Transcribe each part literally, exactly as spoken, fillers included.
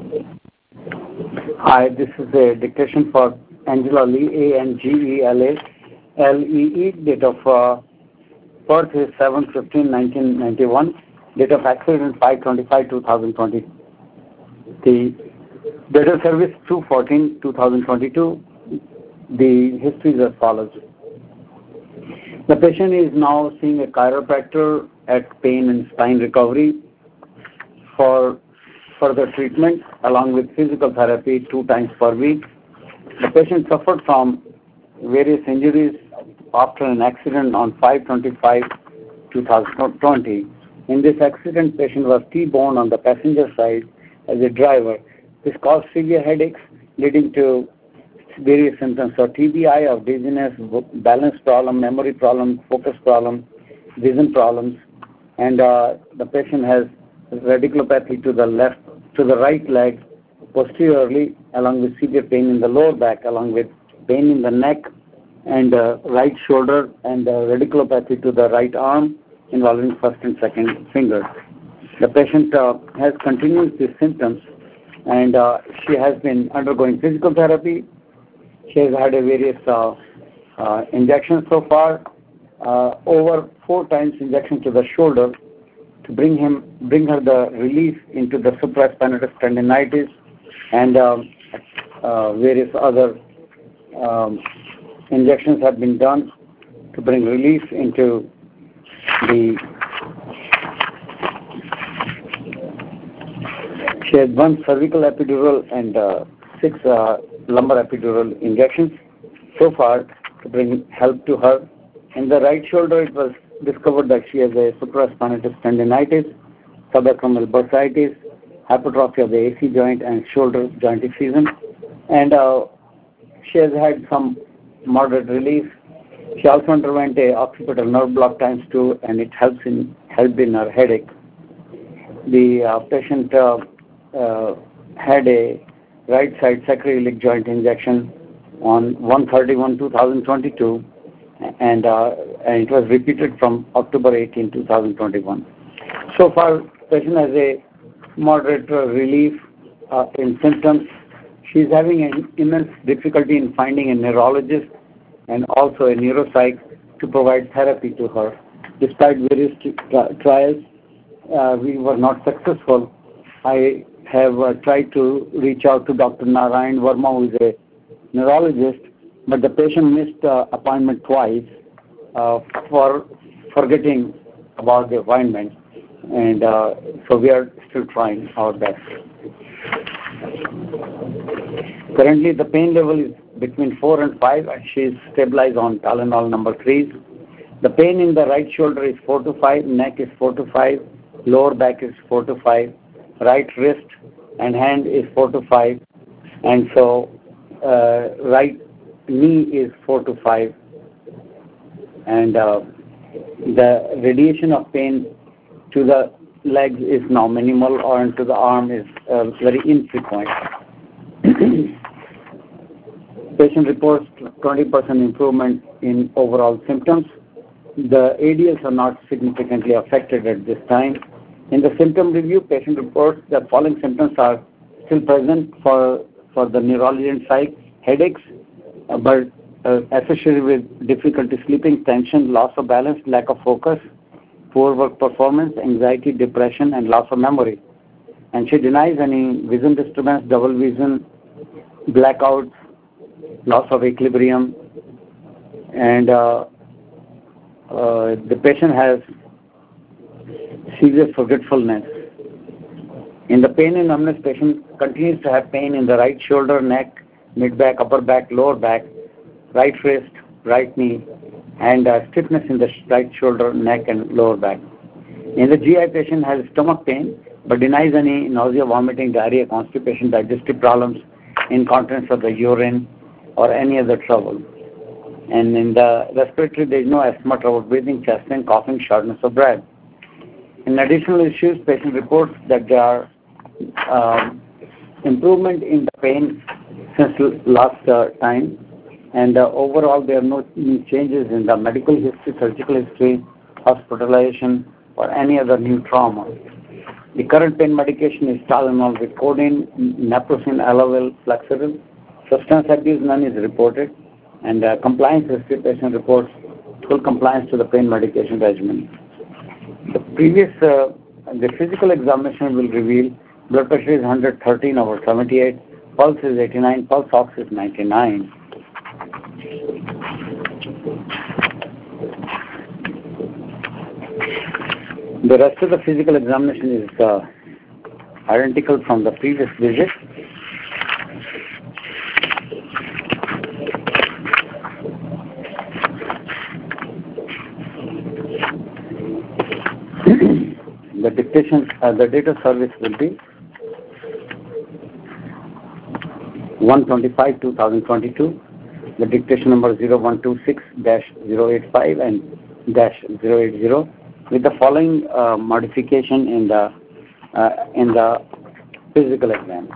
Hi, this is a dictation for Angela Lee, A N G E L A L E E. Date of uh, birth is seven fifteen nineteen ninety-one. Date of accident five twenty-five two thousand twenty. The date of service two fourteen two thousand twenty-two. The history is as follows. The patient is now seeing a chiropractor at Pain and Spine Recovery for further treatment along with physical therapy two times per week. The patient suffered from various injuries after an accident on five twenty-five two thousand twenty. In this accident, patient was T-boned on the passenger side as a driver. This caused severe headaches leading to various symptoms of T B I, of dizziness, balance problem, memory problem, focus problem, vision problems, and uh, the patient has radiculopathy to the left, to the right leg posteriorly, along with severe pain in the lower back, along with pain in the neck and uh, right shoulder, and uh, radiculopathy to the right arm involving first and second finger. The patient uh, has continued these symptoms, and uh, she has been undergoing physical therapy. She has had a various uh, uh, injections so far, uh, over four times injection to the shoulder to bring him, bring her the relief into the supraspinatus tendinitis, and um, uh, various other um, injections have been done to bring relief into the. She had one cervical epidural and uh, six uh, lumbar epidural injections so far to bring help to her. In the right shoulder, it was discovered that she has a supraspinatus tendinitis, subacromial bursitis, hypertrophy of the A C joint, and shoulder joint effusion. And uh, she has had some moderate relief. She also underwent a occipital nerve block times two, and it helps in helped in her headache. The uh, patient uh, uh, had a right side sacroiliac joint injection on one thirty-one two thousand twenty-two, and, uh, and it was repeated from October eighteenth two thousand twenty-one. So far, patient has a moderate uh, relief uh, in symptoms. She is having an immense difficulty in finding a neurologist and also a neuropsych to provide therapy to her. Despite various tri- trials, uh, we were not successful. I have uh, tried to reach out to Doctor Narayan Verma, who is a neurologist, but the patient missed uh, appointment twice uh, for forgetting about the appointment, and uh, so we are still trying our best. Currently, the pain level is between four and five, and she is stabilized on Tylenol number three. The pain in the right shoulder is four to five, neck is four to five, lower back is four to five, right wrist and hand is four to five, and so uh, right knee is four to five, and uh, the radiation of pain to the legs is now minimal, or to the arm is uh, very infrequent. Patient reports twenty percent improvement in overall symptoms. The A D Ls are not significantly affected at this time. In the symptom review, patient reports that following symptoms are still present for, for the neurology and psych: headaches, uh, but uh, associated with difficulty sleeping, tension, loss of balance, lack of focus, poor work performance, anxiety, depression, and loss of memory. And she denies any vision disturbance, double vision, blackouts, loss of equilibrium, and uh, uh, the patient has severe forgetfulness. In the pain and numbness, patient continues to have pain in the right shoulder, neck, mid-back, upper back, lower back, right wrist, right knee, and uh, stiffness in the right shoulder, neck, and lower back. In the G I, patient has stomach pain but denies any nausea, vomiting, diarrhea, constipation, digestive problems, incontinence of the urine, or any other trouble. And in the respiratory, there is no asthma, trouble breathing, chest pain, coughing, shortness of breath. In additional issues, patient reports that there are uh, improvement in the pain since last uh, time, and uh, overall there are no new changes in the medical history, surgical history, hospitalization, or any other new trauma. The current pain medication is Tylenol with codeine, naproxen, Elavil, Flexeril. Substance abuse, none is reported, and uh, compliance history patient reports full compliance to the pain medication regimen. The previous, uh, the physical examination will reveal blood pressure is one hundred thirteen over seventy-eight, pulse is eighty-nine, pulse ox is ninety-nine. The rest of the physical examination is uh, identical from the previous visit. The dictation, uh, the date of service will be one twenty-five two thousand twenty-two. The dictation number zero one two six dash zero eight five and dash zero eight zero with the following uh, modification in the uh, in the physical exam.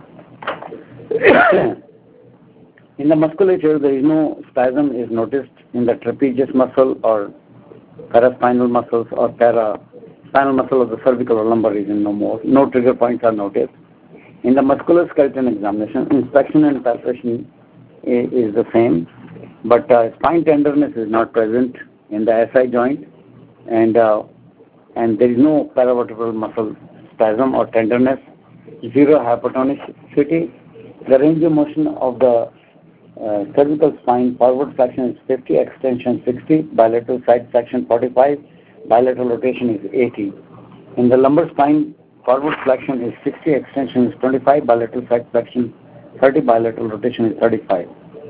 In the musculature, there is no spasm is noticed in the trapezius muscle or paraspinal muscles or para spinal muscle of the cervical or lumbar region. No more. No trigger points are noticed. In the musculoskeletal examination, inspection and palpation is the same, but uh, spine tenderness is not present in the S I joint, and uh, and there is no paravertebral muscle spasm or tenderness. Zero hypertonicity. The range of motion of the uh, cervical spine forward flexion is fifty, extension sixty, bilateral side flexion forty-five, bilateral rotation is eighty. In the lumbar spine, forward flexion is sixty, extension is twenty-five, bilateral side flexion thirty, bilateral rotation is thirty-five.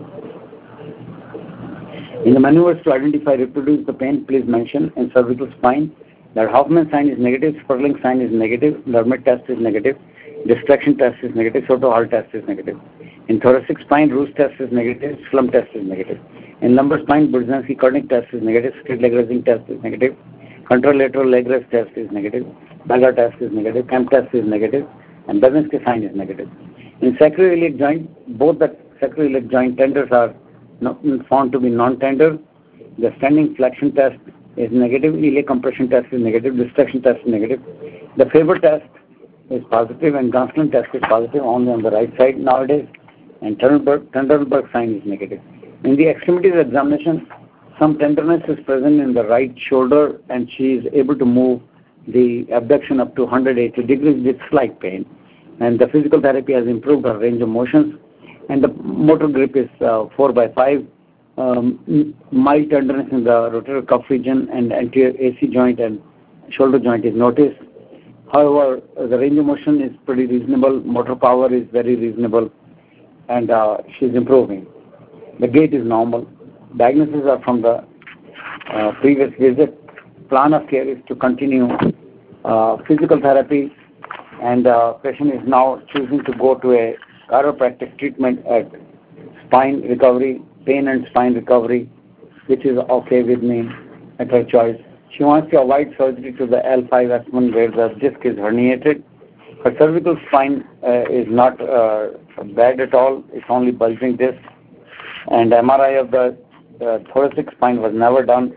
In the maneuvers to identify reproduce the pain, please mention in cervical spine that Hoffman sign is negative, Sperling sign is negative, Lermit test is negative, distraction test is negative, Soto-Hall test is negative. In thoracic spine, Roos test is negative, Slum test is negative. In lumbar spine, Burzynski-Koenig test is negative, straight leg raising test is negative, contralateral leg raise test is negative, Baga test is negative, Kemp test is negative, and Babinski sign is negative. In sacroiliac joint, both the sacroiliac joint tenders are not found to be non-tender. The standing flexion test is negative, iliac compression test is negative, distraction test is negative. The Faber test is positive and Gonsalon test is positive only on the right side nowadays, and Trendelenburg sign is negative. In the extremities examination, some tenderness is present in the right shoulder and she is able to move the abduction up to one hundred eighty degrees with slight pain. And the physical therapy has improved her range of motions, and the motor grip is uh, four by five. Um, mild tenderness in the rotator cuff region and anterior A C joint and shoulder joint is noticed. However, uh, the range of motion is pretty reasonable, motor power is very reasonable, and uh, she is improving. The gait is normal. Diagnoses are from the uh, previous visit. Plan of care is to continue uh, physical therapy, and uh, patient is now choosing to go to a chiropractic treatment at spine recovery, pain and spine recovery, which is okay with me at her choice. She wants to avoid surgery to the L five S one where the disc is herniated. Her cervical spine uh, is not uh, bad at all. It's only bulging disc. And M R I of the uh, thoracic spine was never done.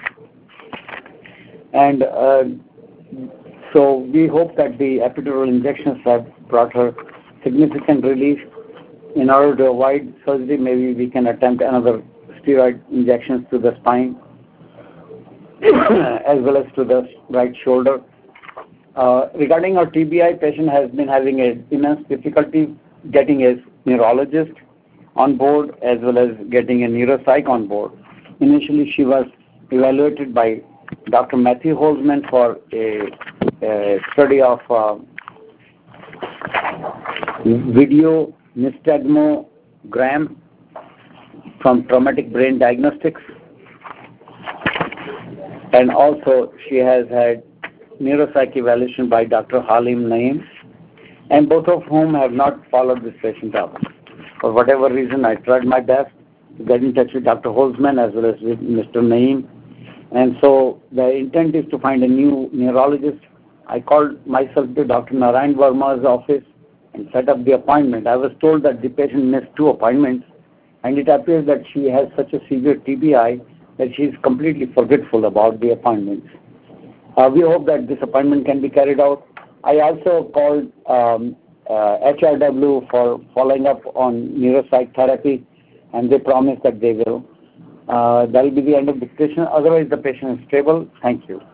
And uh, so we hope that the epidural injections have brought her significant relief. In order to avoid surgery, maybe we can attempt another steroid injections to the spine as well as to the right shoulder. Uh, regarding our T B I, patient has been having an immense difficulty getting a neurologist on board as well as getting a neuropsych on board. Initially, she was evaluated by Doctor Matthew Holzman for a, a study of uh, video nystagmogram from Traumatic Brain Diagnostics, and also she has had neuropsych evaluation by Doctor Halim Naeem, and both of whom have not followed this patient up. For whatever reason, I tried my best to get in touch with Doctor Holzman as well as with Mister Naeem, and so the intent is to find a new neurologist. I called myself to Doctor Narayan Verma's office and set up the appointment. I was told that the patient missed two appointments, and it appears that she has such a severe T B I that she is completely forgetful about the appointments. Uh, we hope that this appointment can be carried out. I also called um, uh, H R W for following up on neuropsych therapy, and they promised that they will. Uh, that will be the end of dictation. Otherwise, the patient is stable. Thank you.